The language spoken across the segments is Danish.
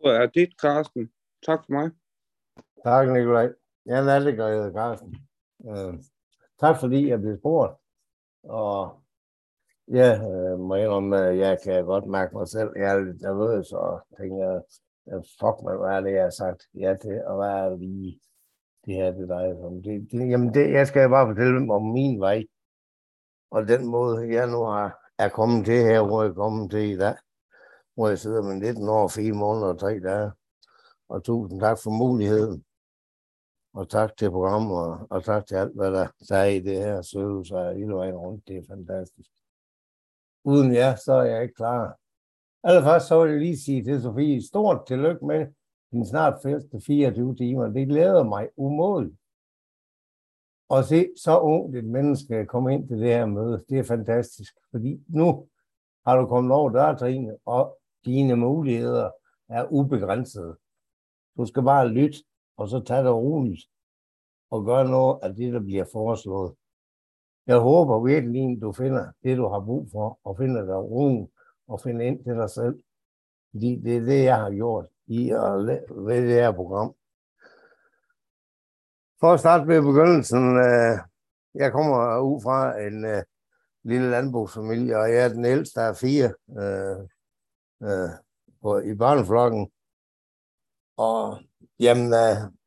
Ordet er dit, Carsten. Tak for mig. Tak, Nikolaj. Jeg er det godt, Carsten. Tak fordi jeg blev spurgt. Og ja, må jeg indrømme, at jeg kan godt mærke mig selv. Jeg er lidt nervøs og tænker, fuck mig, hvad er det, jeg har sagt ja til, og hvad er det lige det her, det drejer sig om. Jeg skal bare fortælle dem om min vej, og den måde, jeg nu er kommet til her, hvor jeg er kommet til i dag, hvor jeg sidder med 19 år, 4 måneder og 3 dage. Og tusind tak for muligheden. Og tak til programmet, og tak til alt, hvad der er i det her søge sig hele vejen rundt. Det er fantastisk. Uden jer, så er jeg ikke klar. Allerførst så vil jeg lige sige til Sofie, stort tillykke med din snart første 24 timer. Det glæder mig umådeligt. Og se så ungt et menneske komme ind til det her møde. Det er fantastisk, fordi nu har du kommet over dørtrinene, og dine muligheder er ubegrænsede. Du skal bare lytte, og så tage det roligt, og gøre noget af det, der bliver foreslået. Jeg håber virkelig, at du finder det, du har brug for, og finder dig roen, og finder ind til dig selv. Fordi det er det, jeg har gjort ved det her program. For at starte med begyndelsen, jeg kommer ud fra en lille landbrugsfamilie, og jeg er den ældste af 4 i børneflokken. Og jamen,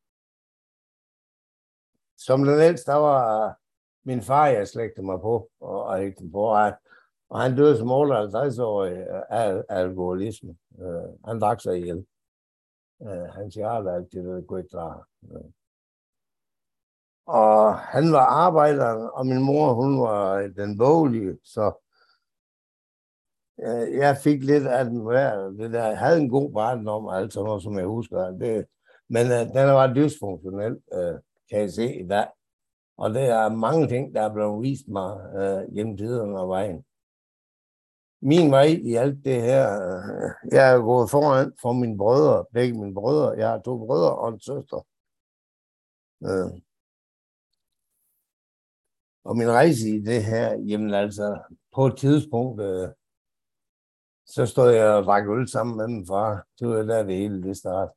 som den ældste, der var min far, jeg slægte mig på, og han døde som 58-årig af alkoholisme. Han drak sig ihjel. Han cigaretter altid, det kunne ikke klare. Og han var arbejder, og min mor, hun var den boglige, så jeg fik lidt af den hver. Det der havde en god barndom, altså noget, som jeg husker. Men den var dysfunktionel, kan jeg se i dag. Og det er mange ting, der er blevet vist mig gennem tiden og vejen. Min vej i alt det her, jeg er gået foran for mine brødre, begge mine brødre. Jeg har 2 brødre og en søster. Og min rejse i det her, jamen altså, på et tidspunkt, så stod jeg og drak øl sammen med min far. Det var der det hele, det startede.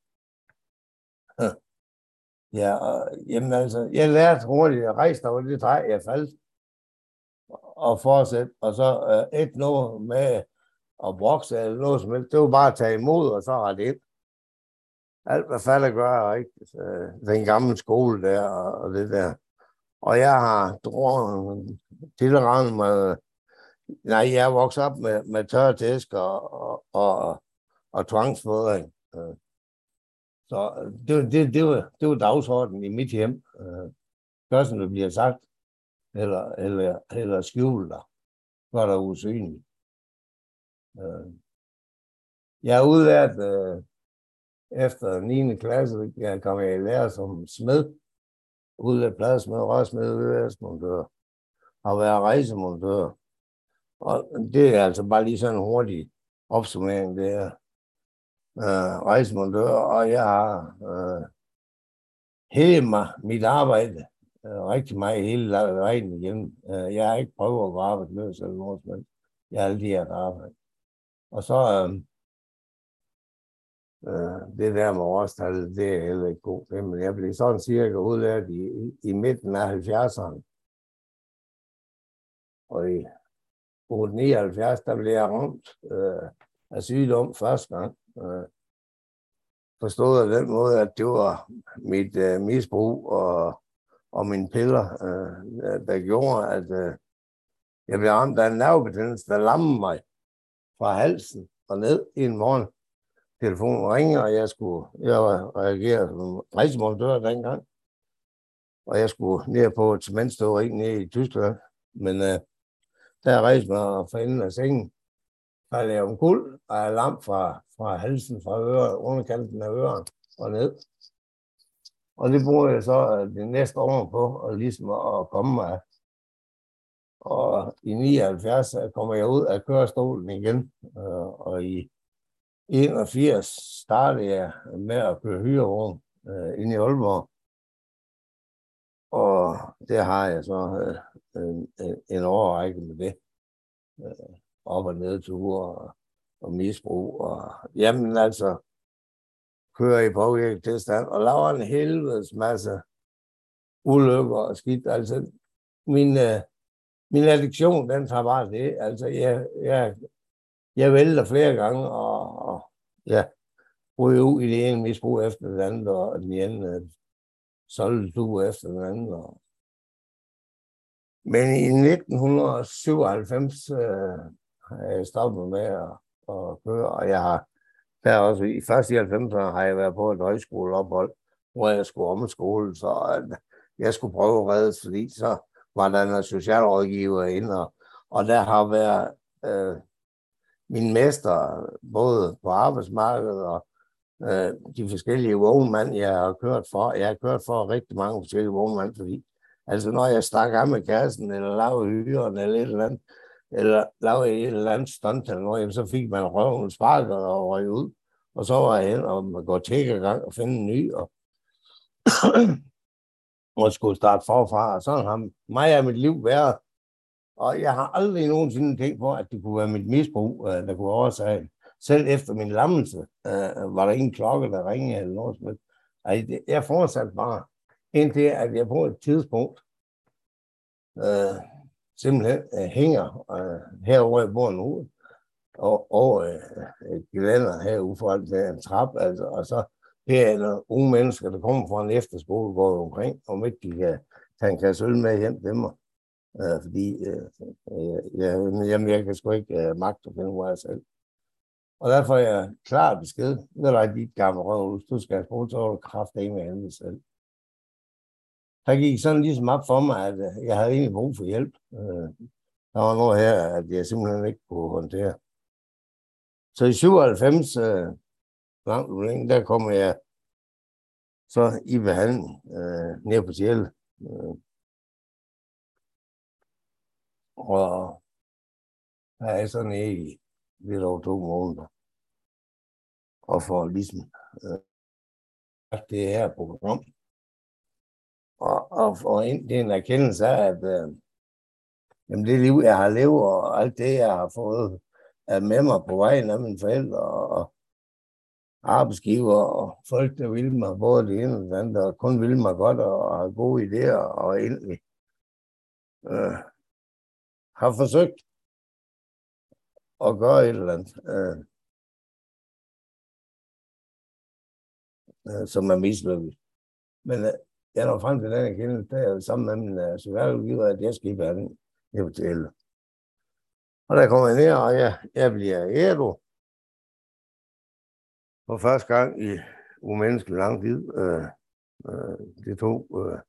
Ja, jamen altså, jeg lærte hurtigt at rejse over det træ, jeg faldt og fortsætte. Og så et noget med at bokse eller noget som helst. Det var bare at tage imod, og så rette ind. Alt hvad falder gør, ikke? Den gamle skole der og det der. Og jeg har tilrendet mig. Nej, jeg er vokset op med tørre tæsk og tvangsfodring. Så det var dagsordenen i mit hjem. Gør som det bliver sagt, eller skjule dig, var der usynligt. Jeg er udlært efter 9. klasse, jeg kom i lære som smed, udlært pladesmed, rørsmed, udlærsmontør, og været rejsemontør. Og det er altså bare lige sådan en hurtig opsummering, det er rejsemontør, og jeg har hævet mig mit arbejde rigtig meget hele vejen igennem. Jeg har ikke prøvet at gå arbejdsløs eller noget, men jeg har altid haft arbejde. Og så det der med årstallet, det er heller ikke god. Men jeg blev sådan cirka udlært i midten af 70'erne. Og i 79, der blev jeg ramt af sygdom første gang. Forstået af den måde, at det var mit misbrug og mine piller, der gjorde, at jeg blev ramt af en nervebetændelse, der lammede mig fra halsen og ned i en morgen. Telefonen ringer, og jeg reagere som rejsemontør dengang. Og jeg skulle ned på et cementstøveri nede i Tyskland. Men der rejste mig fra enden af sengen. faldt jeg omkuld, og er lam fra halsen, fra øret, underkanten af øret og ned. Og det bruger jeg så det næste år på, og ligesom at komme mig. Og i 79 kommer jeg ud af kørestolen igen, og i 81 startede jeg med at køre hyrevogn inde i Aalborg. Og det har jeg så en årrække med det. Op- og nedture og misbrug. Og, jamen altså, kører i påvirket tilstand, og laver en helvedes masse ulykker og skidt. Altså, min addiktion, den tager bare det. Altså, jeg vælter flere gange, og ja, ryger ud i det ene misbrug efter det andet, og den ene solgte efter den anden. Men i 1997 har jeg stoppet med at køre, og jeg har der også i først i 90'erne har jeg været på et højskoleophold, hvor jeg skulle omskole, så jeg skulle prøve at reddes, fordi så var der en socialrådgiver inde, og der har været min mester, både på arbejdsmarkedet og de forskellige vognmænd, jeg har kørt for. Jeg har kørt for rigtig mange forskellige vognmænd, fordi altså når jeg stak af med kassen, eller lavede hyren, eller et eller andet, eller lavede et eller andet stunt eller noget, så fik man røven sparket og røg ud. Og så var jeg hen og gå til gang og finde en ny, og skulle starte forfra. Og sådan har mig og mit liv været. Og jeg har aldrig nogensinde tænkt på, at det kunne være mit misbrug, der kunne årsage. Selv efter min lammelse var der ingen klokke, der ringede eller noget som helst. Jeg fortsatte bare, indtil at jeg på et tidspunkt simpelthen hænger herovre, jeg bor nu, og over et gelænder herude foran til en trap, altså, og så her er der unge mennesker, der kommer fra en efterskole, går omkring, om ikke de kan tage en kasse øl med hjem til mig, fordi jeg kan sgu ikke magte at finde ud af selv. Og derfor er jeg klar besked, når der er dit gamle røvhus, du skal have spurgt, så var du kraftedeme med hende selv. Der gik sådan ligesom op for mig, at jeg havde egentlig brug for hjælp. Der var noget her, at jeg simpelthen ikke kunne håndtere. Så i 97, langt længe, der kom jeg så i behandling nede på Sjæl. Og der er så nede i lidt over 2 måneder. Og for ligesom det her program. Og det er en erkendelse af, at jamen det liv, jeg har levet, og alt det, jeg har fået med mig på vejen af mine forældre, og arbejdsgiver, og folk, der ville mig både det ene og det andet, og kun ville mig godt, og har gode idéer, og egentlig har forsøgt at gøre et eller andet, som er mislykket. Men jeg når frem til den erkendelse, der er sammen med min socialrådgiver, at jeg skal i behandling. Jeg fortæller. Og der kommer jeg ned, og jeg bliver ædru. For første gang i umenneskelig lang tid. Det tog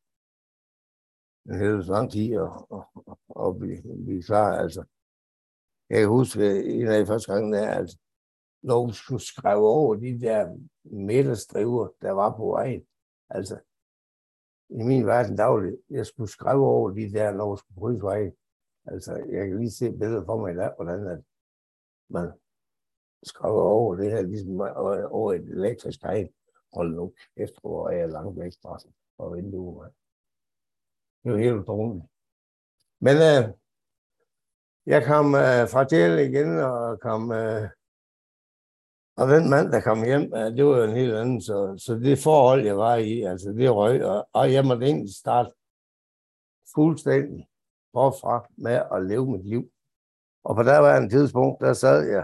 en hel lang tid at blive klar. Altså, jeg kan huske, en af de første gange, der, altså, når vi skulle skrive over de der midterstriver, der var på vejen. Altså, i min verden dagligt, jeg skulle skrive over de der, når vi skulle krydse vejen. Altså, jeg kan lige se billeder for mig i dag, hvordan at man skriver over det her, ligesom over et elektrisk hegn. Hold nu kæft, hvor er jeg langt væk fra vinduet. Det er jo helt utroligt. Men jeg kom fra Sjæl igen, og og den mand, der kom hjem, det var jo en helt anden, så det forhold, jeg var i, altså det røg, og jeg måtte egentlig starte fuldstændig forfra med at leve mit liv. Og på der var en tidspunkt, der sad jeg,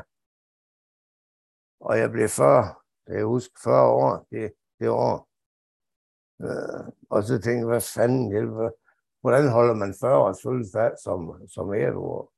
og jeg blev 40, jeg husker 40 år, det år. Og så tænkte jeg, hvad fanden hjælper? Hvordan holder man 40 års fødselsdag som ædru,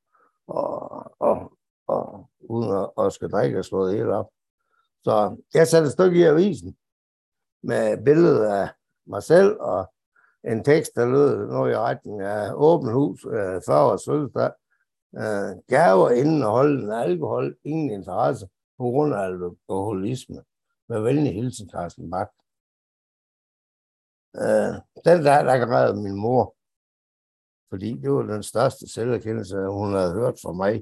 og uden at skal drikke og slå det hele op? Så jeg satte et stykke i avisen med billedet af mig selv og en tekst, der lød noget i retning af åbent hus, 40 års fødselsdag, gaver inden og holden af alkohol, ingen interesse på grund af alkoholisme. Med venlig hilsen, Carsten Bach. Den der græd min mor, fordi det var den største selverkendelse, hun havde hørt fra mig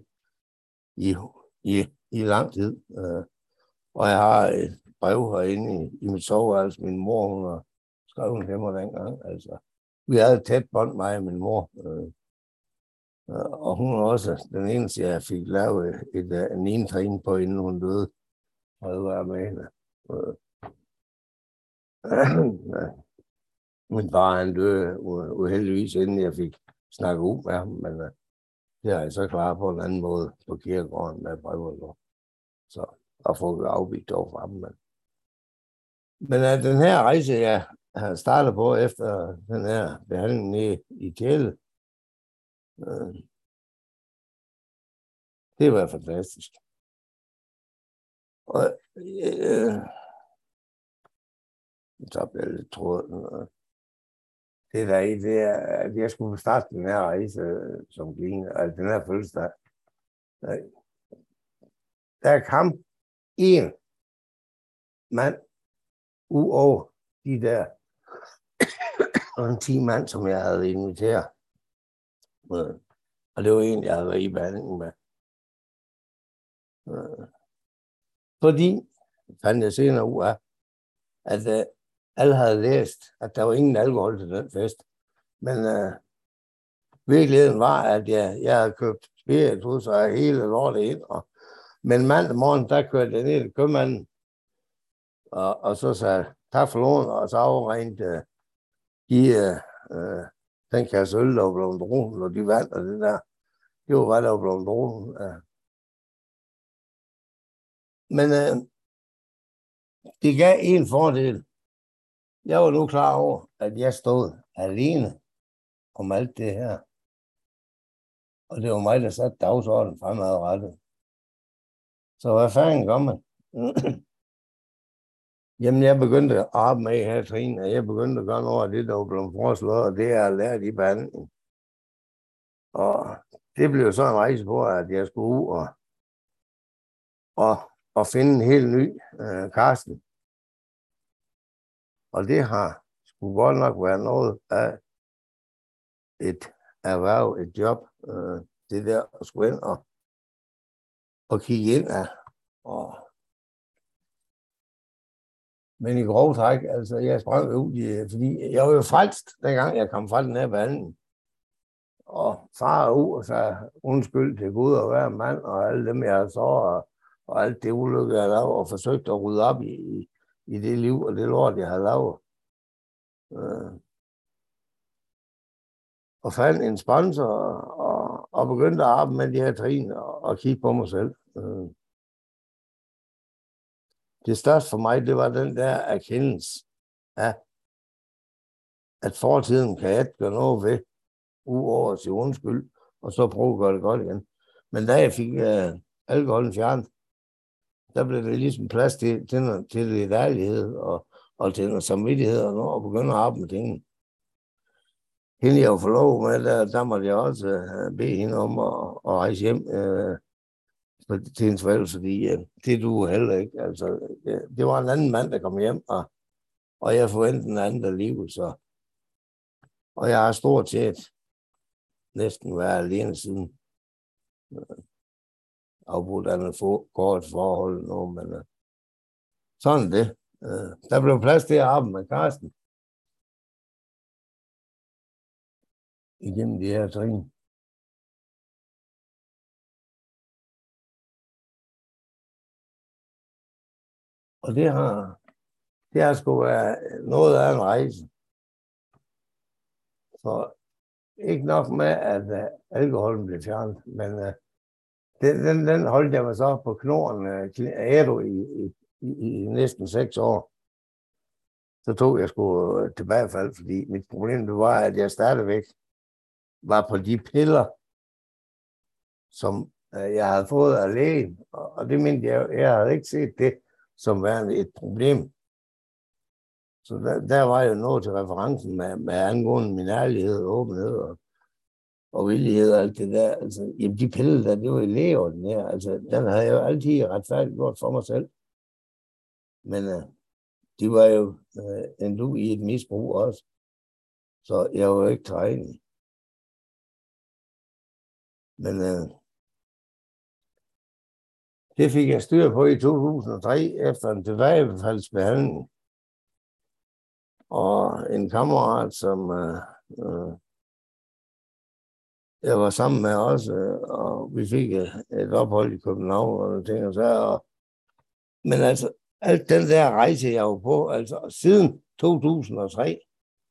i lang tid. Og jeg har et brev herinde i mit soveværelse. Min mor, hun har skrevet til mig dengang. Altså, vi havde et tæt bånd, mig og min mor. Og hun er også den eneste, jeg fik lavet en 9. trin på, inden hun døde. Og det var med hende. Min far, han døde uheldigvis, inden jeg fik snakket ud med ham, men det har jeg så klaret på en anden måde på kirkegården med brev. Så at få afvigt over fra dem. Men den her rejse, jeg har startet på efter den her behandling i Tjæle, det var fantastisk. Og så blev jeg lidt trådet. Det der i, det er, at jeg skulle starte den her rejse som klient, altså den her fødselsdag. Der kom en mand ud over de der 10 mand, som jeg havde inviteret. Og det var en, jeg havde været i behandling med. Fordi, fandt jeg senere ud af, at alle havde læst, at der var ingen alkohol til den fest. Men virkeligheden var, at jeg havde købt spiritus og hele lortet ind. Men mandag morgen, der kørte jeg ned til købmanden, og så sagde tak for lån, og så afregnede den kasse øl, der var blevet drogen, og de vand og det der. Det var hvad der var blevet drogen. Men det gav en fordel. Jeg var nu klar over, at jeg stod alene om alt det her. Og det var mig, der satte dagsordenen fremadrettet. Så hvad fanden gør man? Jamen, jeg begyndte at arbejde med her trin, og jeg begyndte at gøre noget af det, der var blevet foreslået, og det er at lære i behandling. Og det blev så en rejse på, at jeg skulle ud og finde en helt ny Karsten. Og det har sgu godt nok været noget af et erhverv, et job, det der at skulle ind og kigge ind af. Men i grov træk, altså jeg sprang ud, fordi jeg var jo frelst, dengang jeg kom fra den her behandling. Og far ud og sagde undskyld til Gud og hver mand, og alle dem, jeg så, og alt det ulykke, jeg lavede, og forsøgte at rydde op i det liv og det lort, jeg havde lavet. Og fandt en sponsor, og begyndte at arbejde med de her trin, og kigge på mig selv. Det største for mig, det var den der erkendelse af, at fortiden kan jeg ikke gøre noget ved, udover at sige undskyld, og så prøve at gøre det godt igen. Men da jeg fik alkoholen fjernet, der blev det ligesom plads til lidt ærlighed og til noget samvittighed og begynde at arbejde med tingene. Hende jeg var forlovet med, der måtte jeg også bede hende om at rejse hjem til hendes forældre, fordi det duede heller ikke. Altså, det var en anden mand, der kom hjem, og jeg forventede en anden alligevel. Og jeg har stort set næsten været alene siden afbrudt af en kort forhold nu, men sådan det. Der blev plads til at arbejde med Karsten igennem de her trin. Og det har sgu været noget af en rejse. For ikke nok med, at alkoholen blev fjernet, men den holdt jeg mig så på knoren ædru i næsten 6 år. Så tog jeg sgu tilbagefald, fordi mit problem det var, at jeg stadigvæk var på de piller, som jeg havde fået af lægen. Og det mente jeg havde ikke set det som værende et problem. Så der var jo noget til referencen med angående min ærlighed, åbenhed og villighed og alt det der. Altså, jamen de piller der, det var jo lægeordinære. Altså, den havde jeg jo altid retfærdiggjort for mig selv. Men de var jo endnu i et misbrug også. Så jeg var jo ikke trænet. Men det fik jeg styr på i 2003 efter en tilbagefaldsbehandling. Og en kammerat, som jeg var sammen med også, og vi fik et ophold i København og ting og så. Men altså, alt den der rejse, jeg var på, altså siden 2003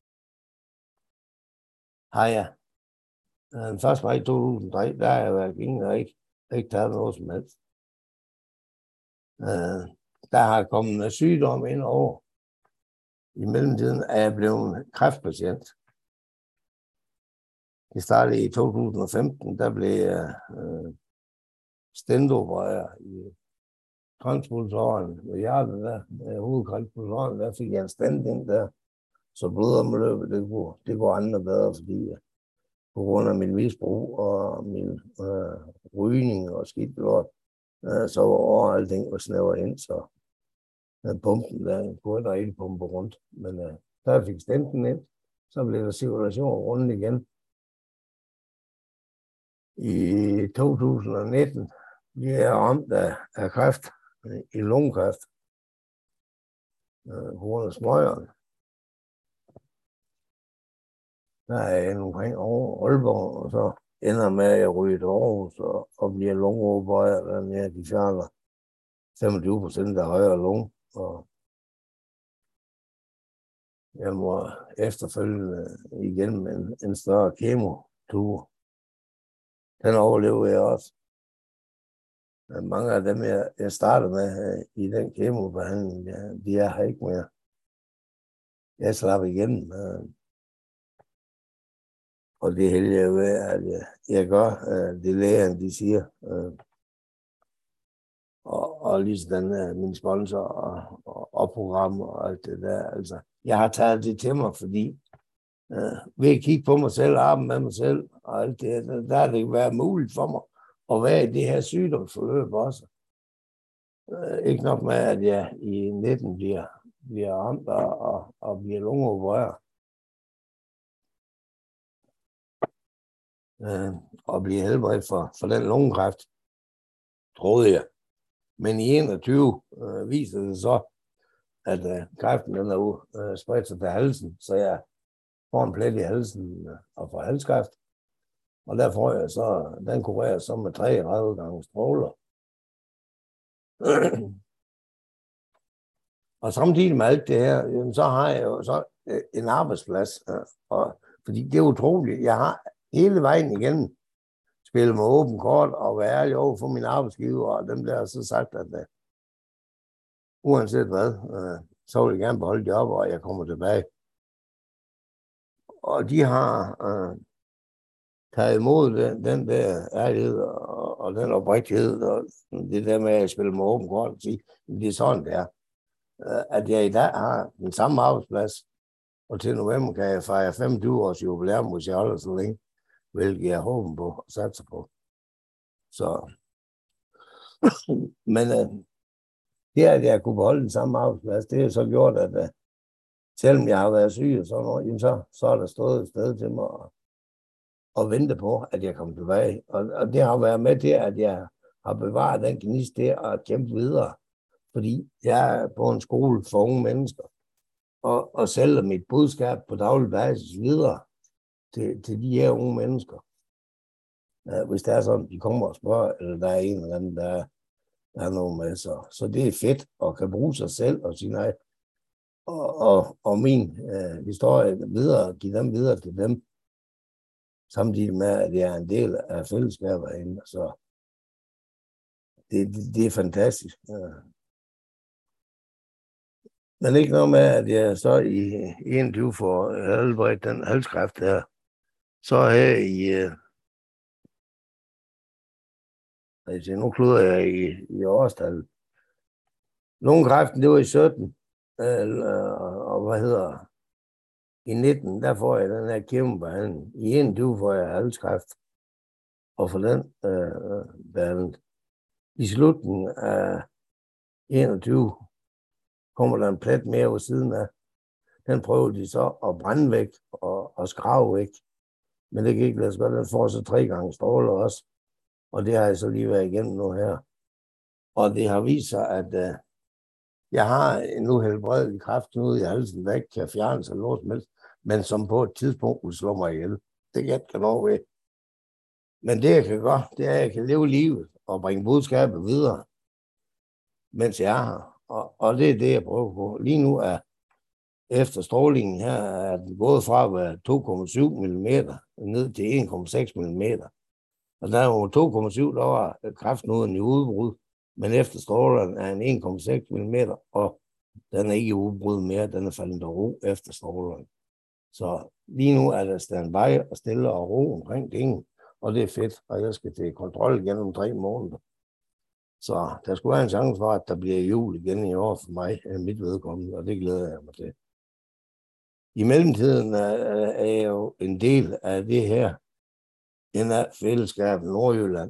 har jeg, den 1. maj 2003, der har jeg været ingen og ikke taget noget som helst. Der har kommet sygdom ind over. I mellemtiden er jeg blevet kræftpatient. Det startede i 2015, der blev jeg stentopereret i kranspulsåren ved hjertet der, hovedkranspulsåren, der fik jeg en stent ind der, så blodomløbet, det går andre bedre, fordi på grund af min misbrug og min rygning og skidt lort, så var overalting var snævret ind, så pumpen der kunne der ikke pumpe rundt. Men da jeg fik stenten ind, så blev der cirkulation rundt igen. I 2019 blev jeg ramt af kræft, i lungekræft, på grund af smøgerne. Der er jeg omkring Aalborg, og så ender med, at jeg ryger til Aarhus og bliver lungeopereret dernede. De fjerner 25% af højre lunge, og jeg må efterfølgende igennem en større kemotur. Den overlever jeg også. Mange af dem, jeg startede med i den kemobehandling, de er her ikke mere. Jeg slapper igennem. Og det heldige er ved, at jeg gør det lægerne, de siger. Og ligesom min sponsor og program og alt det der. Altså, jeg har taget det til mig, fordi ved at kigge på mig selv, arbejde med mig selv og alt det, der har det ikke været muligt for mig at være i det her sygdomsforløb også. Ikke nok med, at jeg i 19 bliver ramt og bliver lungeopereret. Og blive helbredt for den lungekræft, troede jeg. Men i 21 viser det så, at kræften den er spredt sig til halsen, så jeg får en plet i halsen og får halskræft. Og der får jeg så, den kurerer så med 33 gange stråler. Og samtidig med alt det her, så har jeg jo så en arbejdsplads. Og, fordi det er utroligt, jeg har hele vejen igennem spille med åben kort og være ærlig over for min arbejdsgiver, og dem der har så sagt, at uanset hvad, så vil jeg gerne beholde det op, og jeg kommer tilbage. Og de har taget imod den der ærlighed og den oprigtighed, og det der med at spille med åben kort og sige, det er sådan det er. At jeg i dag har den samme arbejdsplads, og til november kan jeg fejre 25 års jubilæum, hvis jeg holder så længe, hvilket jeg håber på og satser på. Så, men det, at jeg kunne beholde den samme arbejdsplads, det har så gjort, at selvom jeg har været syg og sådan noget, så er der stået et sted til mig at vente på, at jeg kommer tilbage. Og det har været med til, at jeg har bevaret den gnist der og kæmpe videre. Fordi jeg er på en skole for unge mennesker, og sælger mit budskab på daglig basis videre til de her unge mennesker. Hvis det er sådan, de kommer og spørger, eller der er en eller anden, der er noget med. Så det er fedt at kan bruge sig selv og sige nej. Og min historie videre, give dem videre til dem, samtidig med, at jeg er en del af fællesskabet herinde. Så det er fantastisk. Men ikke noget med, at jeg så i 21 får helbredt den halskræft her. Så her nu kluder jeg i årstallet. Lungekræften, det var i 17. Og i 19, der får jeg den her kemobehandling. I 21 får jeg halskræft. Og for den behandling. I slutningen af 21 kommer der en plet mere ved siden af. Den prøver de så at brænde væk og skrave væk. Men det kan ikke lade sig gøre. Den får så 3 gange stråler også. Og det har jeg så lige været igennem nu her. Og det har vist sig, at jeg har nu helbredelig kræft ud i halsen, der ikke kan fjernes eller noget som helst, men som på et tidspunkt vil slå mig ihjel. Det kan jeg ikke noget ved. Men det jeg kan gøre, det er, at jeg kan leve livet og bringe budskabet videre, mens jeg er her. Og det er det, jeg prøver på. Lige nu er efter strålingen her er den gået fra at være 2,7 mm ned til 1,6 mm. Og der var 2,7, der var kræftnoden i udbrud, men efter stråleren er en 1,6 mm, og den er ikke i udbrud mere, den er faldet til ro efter stråleren. Så lige nu er der standby og stille og ro omkring tingene, og det er fedt, og jeg skal til kontrol igen om 3 måneder. Så der skulle være en chance for, at der bliver jul igen i år for mig, mit vedkommende, og det glæder jeg mig til. I mellemtiden er jeg jo en del af det her fællesskab Nordjylland.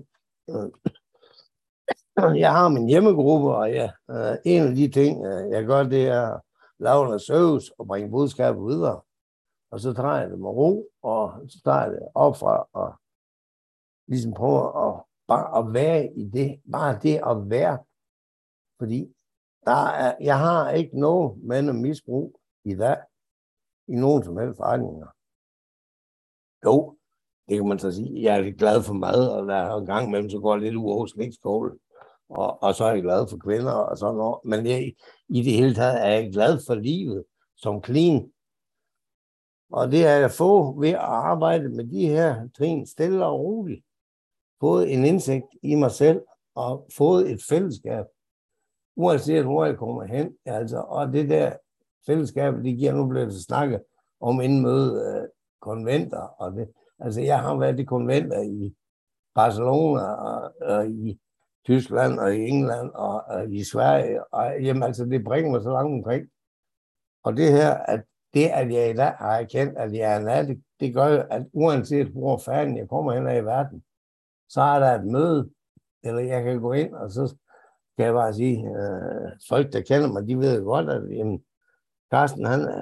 Jeg har min hjemmegruppe, og en af de ting, jeg gør, det er at lave noget service og bringe budskabet videre. Og så tager jeg det med ro, og så tager jeg det op fra og ligesom prøver at være i det. Bare det at være. Fordi jeg har ikke noget med misbrug i dag i nogen som helst forretninger. Jo, det kan man så sige. Jeg er lidt glad for mad, og der er en gang imellem, så går jeg lidt ud over slikskål. Og så er jeg glad for kvinder og sådan noget. Men i det hele taget er jeg glad for livet som clean. Og det er jeg få ved at arbejde med de her trin stille og roligt. Fået en indsigt i mig selv og fået et fællesskab. Uanset hvor jeg kommer hen. Altså, og det der fællesskab, det giver nu blevet til at snakke om indmøde konventer. Og det. Altså jeg har været i konventer i Barcelona og i Tyskland og i England og i Sverige. Og jamen altså det bringer mig så langt omkring. Og det her, at jeg i dag har erkendt, at jeg er en addict, det gør, at uanset hvor fanden jeg kommer hen i verden, så er der et møde, eller jeg kan gå ind, og så kan jeg bare sige, folk, der kender mig, de ved godt, at jamen, Carsten,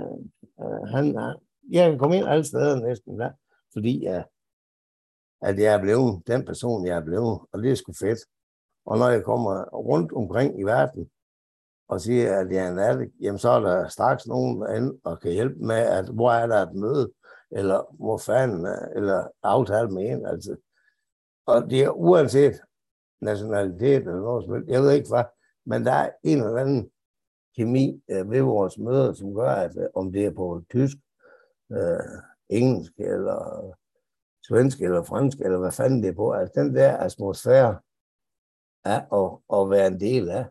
jeg kan komme ind alle steder næsten der, fordi at jeg er blevet den person, jeg er blevet, og det er sgu fedt. Og når jeg kommer rundt omkring i verden, og siger, at jeg er en addict, jamen så er der straks nogen anden, og kan hjælpe med, at hvor er der et møde, eller hvor fanden, eller aftale med en, altså. Og det er uanset nationalitet eller noget som helst, jeg ved ikke hvad, men der er en eller anden kemi ved vores møder, som gør, at om det er på tysk, engelsk, eller svensk, eller fransk, eller hvad fanden det er på, altså den der atmosfære er at være en del af.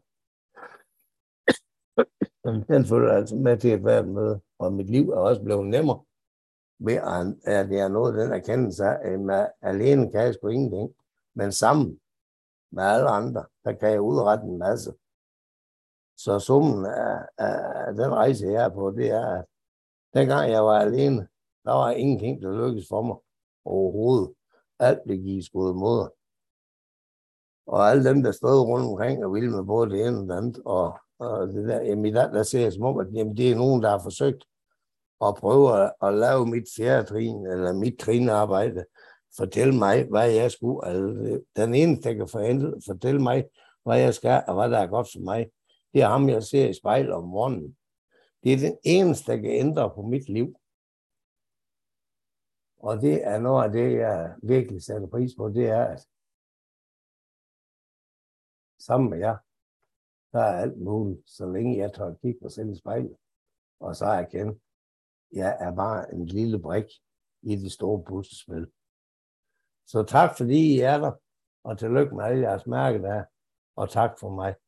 Den følger altså med til at være et møde, og mit liv er også blevet nemmere ved, at jeg er nået den erkendelse af, at alene kan jeg sgu ingenting, men sammen med alle andre, der kan jeg udrette en masse. Så summen af den rejse, jeg er på, det er, at dengang jeg var alene, der var ingenting, der lykkedes for mig overhovedet. Alt blev givet skud mod. Og alle dem, der stod rundt omkring og ville med både det ene og det andet, og det der, jamen i dag, der ser jeg som om, at jamen, det er nogen, der har forsøgt at prøve at lave mit fjerde trin, eller mit trinarbejde, fortælle mig, hvad jeg skulle. Altså, den eneste, der kan fortælle mig, hvad jeg skal, og hvad der er godt for mig, det er ham, jeg ser i spejlet om morgenen. Det er den eneste, der kan ændre på mit liv. Og det er noget af det, jeg virkelig sætter pris på, det er, at sammen med jer, der er alt muligt, så længe jeg tør kigge mig selv i spejlet. Og så erkende, jeg er bare en lille brik i det store puslespil. Så tak fordi I er der, og tillykke med alle jeres mærke der, og tak for mig.